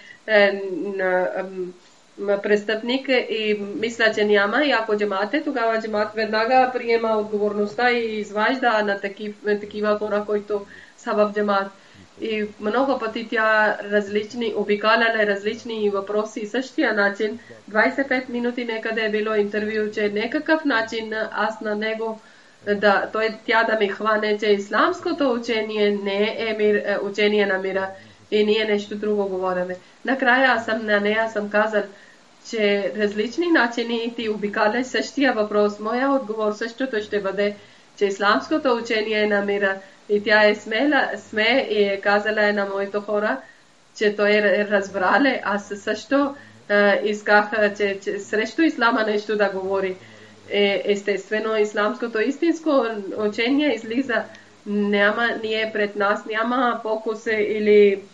престъпник и мисля, че няма. И ако джамат е, тогава джамат веднага приема отговорността и изважда на такива хора, които са в джамат. И много пъти тя обикаляла различни въпроси. Същия начин, 25 минути некъде е било интервю, че някакъв начин аз на него тя да ми хване, че исламското учение не е учение на мира и ние нещо друго говориме. Накрая на нея съм казал, че различни начини ти обикаляш същия въпрос. Моя отговор същото ще бъде, че исламското учение е на мира. И тя е сме и е казала на моите хора, че той е разбрале. Аз също исках, че срещу ислама нещо да говори. Естествено, исламското истинско учение излиза. Ние пред нас няма покуси или...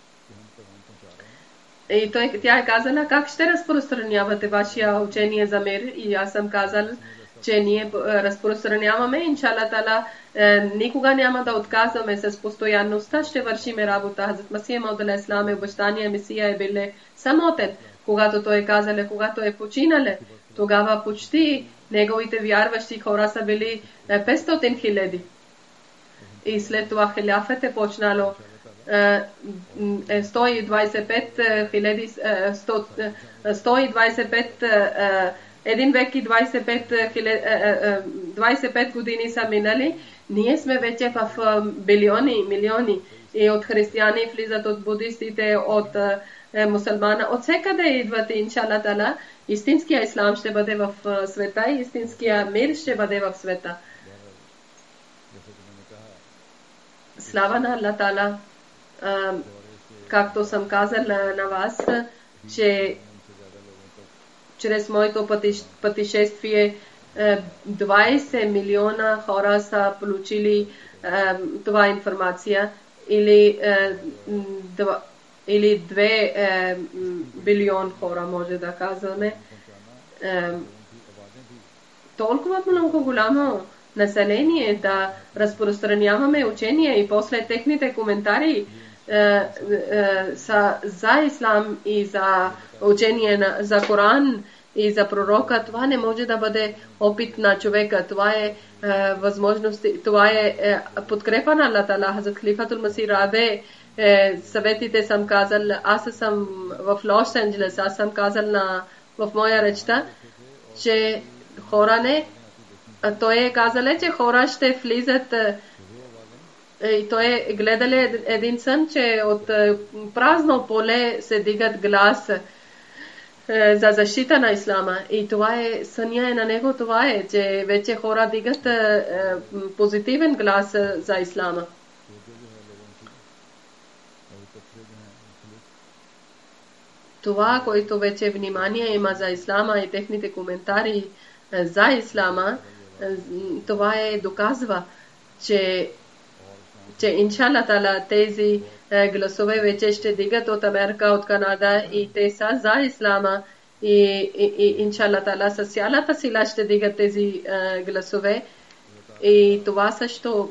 И тя е казала, как ще разпространявате вашия учение за мир? И аз съм казал, че ние разпространяваме, иншалла тала, никога няма да отказваме с постоянността, ще вършиме работа. Хазрат Масих Мауд алейхи салам обещания Месия е бил самотен. Когато той е казал, когато е починале, тогава почти неговите вярващи хора са били 500 000. И след това хиляфът е почнало 125 един век и 25 години са минали. Ние сме вече в милиони. И от християни влизат, от будистите, от мусулмана. От всекъде идват, иншалла тала. Истинския ислам ще бъде в света и истинския мир ще бъде в света. Слава на Аллах Тала. Както съм казал на вас, че чрез моето пътешествие 20 милиона хора са получили това информация или 2 билион хора, може да казваме. Толкова много голямо население да разпространяваме учение и после техните коментари са за ислам и за учение за Коран и за пророка. Това не може да бъде опит на човека. Това е възможност, това е подкрепа на Аллах Тала. Хазрат Халифатул Масих Рабе съветите съм казал, аз съм в Лос Анджелес, аз съм казал в моя речта, че хора не, той е казал, че хора ще влизат. И той е гледал един сън, че от празно поле се дигат глас за защита на ислама. И това е съня на него, това е, че вече хора дигат позитивен глас за ислама. Това, което вече внимание има за ислама и техните коментари за ислама, това доказва, че иншалла тала тези гласове вече ще дигат от Америка, от Канада и те са за ислама и иншалла тала с цялата сила ще дигат тези гласове. И това също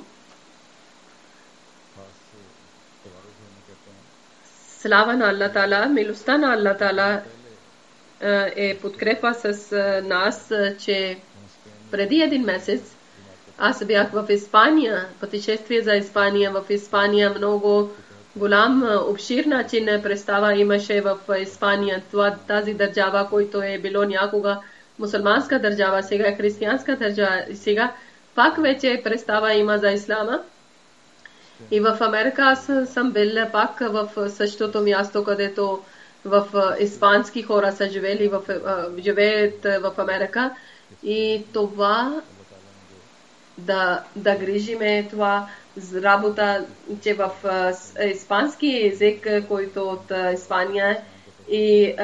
слава на Аллах Тала, милостта на Аллах Тала е подкрепа с нас, че преди един месец аз бях в Испания, пътешествие за Испания. В Испания много голям, обшир начин представа имаше в Испания. Тази държава, която е било някога мусулманска държава, сега е християнска държава. Сега пак вече представа има за ислама. И в Америка аз съм бил пак в същото място, където в испански хора са живеят в Америка. И това да грижиме това работа, че в испански език, който от Испания и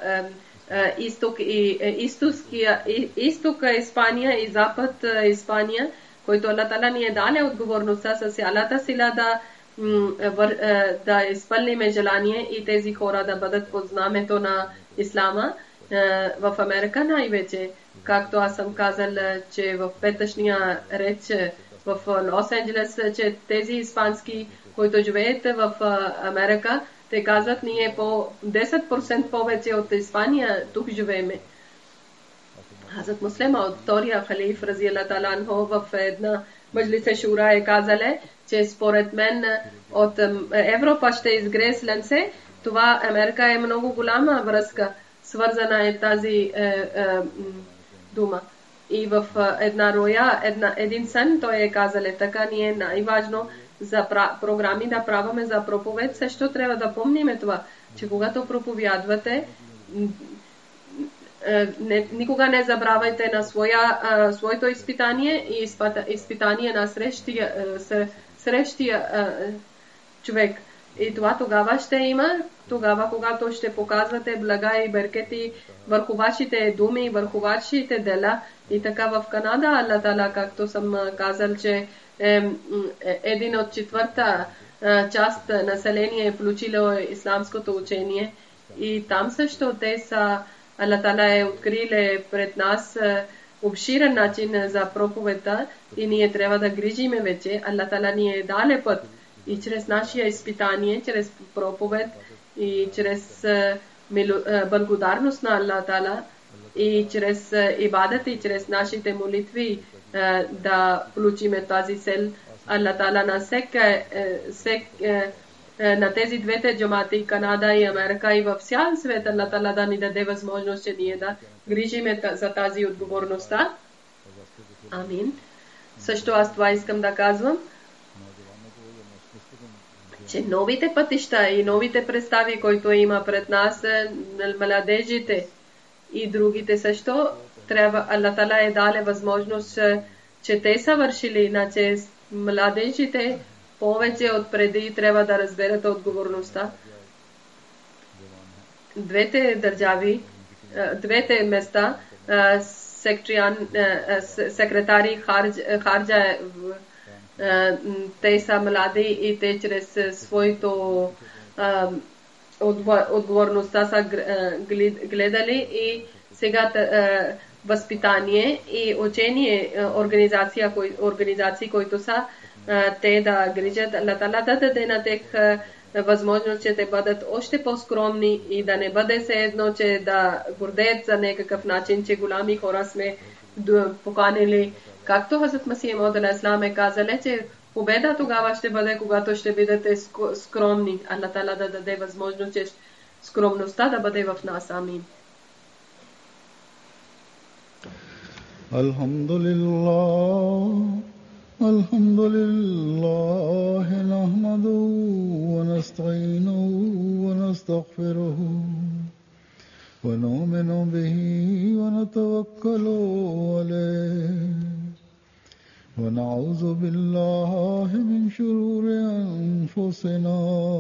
изток Испания и запад Испания, който Аллах Тала ни е даде отговорността с цялата сила да изпълниме желание и тези хора да бъдат под знамето на ислама в Америка най-вече. Както аз съм казал, че в петъчния реч в Лос Анджелес, че тези испански, които живеят в Америка, те казват, ние по 10% повече от Испания тук живееме. Хазрат Муслим от втория халиф, разияллаху таала анху, в една мажлис шура е казал, че според мен от Европа ще изгреслен се. Това Америка е много голяма връзка, свързана е тази дума. И в една роя, един сън той е казал, така ни е най-важно за програми да праваме за проповед. Също трябва да помниме това, че когато проповядвате, никога не забравяйте на своето изпитание и изпитание на срещия човек. И това тогава ще има, тогава когато ще показвате блага и беркети върху вашите думи, върху вашите дела. И така в Канада, Аллах Тала, както съм казал, че един от четвърта част население е включило исламското учение. И там също те са, Аллах Тала е открили пред нас обширен начин за проповедта и ние трябва да грижиме вече. Аллах Тала ни е даде път и чрез нашия изпитание, чрез проповед и чрез благодарност на Аллах Тала и чрез ибадат и чрез нашите молитви да получиме тази цел. Аллах Тала на тези двете джамати, Канада и Америка и във цял свет, Аллах Тала да ни даде възможност, че ние да грижиме за тази отговорността. Амин. Също аз това искам да казвам, че новите пътища и новите представи, които има пред нас, младежите и другите също, трябва, Аллах Тала е даде възможност, че те са вършили, иначе младежите повече от преди трябва да разберат отговорността. Двете държави, двете места, секретари Харджа, те са млади и те чрез своето отговорността са гледали и сега възпитание и учение организации, които са те да грижат. Аллах Тала да даде на тях възможност, че те бъдат още по-скромни и да не бъде все едно, че да гордеят за някакъв начин, че голями хора сме поканили. Както Хазрат Масих Мауд алейхи салам е казал, че победа тогава ще бъде, когато ще бъдете скромни. Аллах Тала да даде възможност, че скромността да бъде в нас. Амин. الحمد لله نحمده ونستعينه ونستغفره ونؤمن به ونتوكل عليه ونعوذ بالله من شرور أنفسنا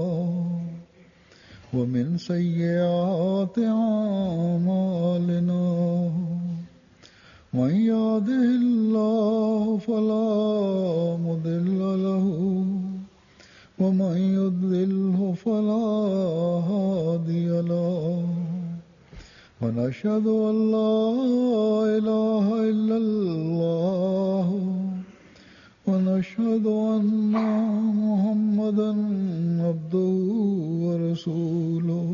ومن سيئات أعمالنا من يهده الله فلا مضل له ومن يضلله فلا هادي له ونشهد أن لا إله إلا الله ونشهد أن محمدا عبده ورسوله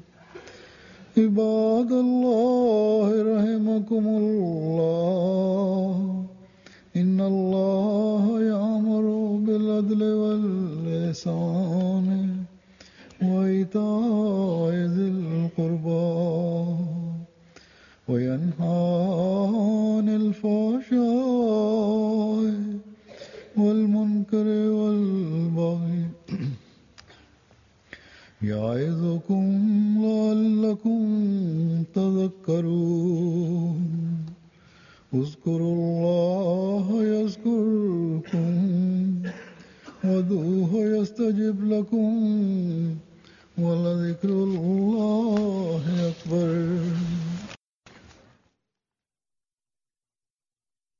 عباد الله رحمكم الله إن الله يأمر بالعدل والإحسان